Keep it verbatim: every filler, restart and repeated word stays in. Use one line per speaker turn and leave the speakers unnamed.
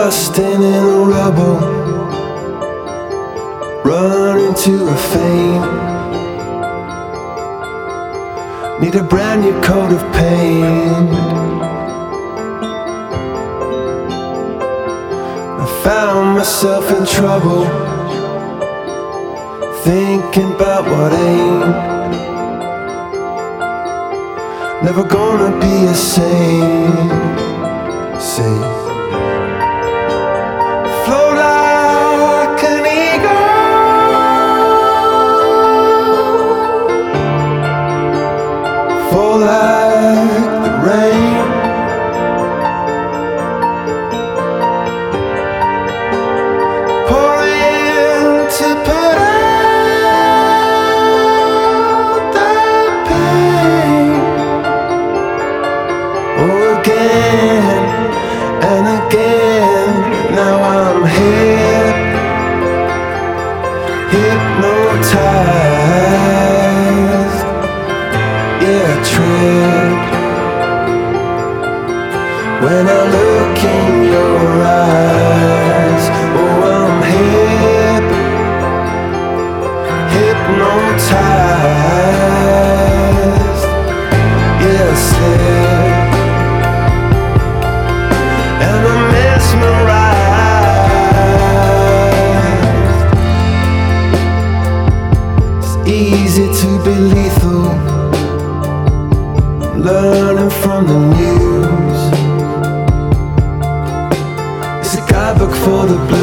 rusting in the rubble, running to a fame. Need a brand new coat of paint. I found myself in trouble, thinking about what ain't. Never gonna be a saint. Say, float like an eagle, fall like the rain. Pour in to put out the pain. Oh, again and again. Now I'm hip, hypnotized. Yeah, I trip when I look in your eyes. Oh, I'm hip, hypnotized. Yeah, I slip and I'm mesmerized. It's easy to be lethal, learning from the news. It's a guidebook for the blues.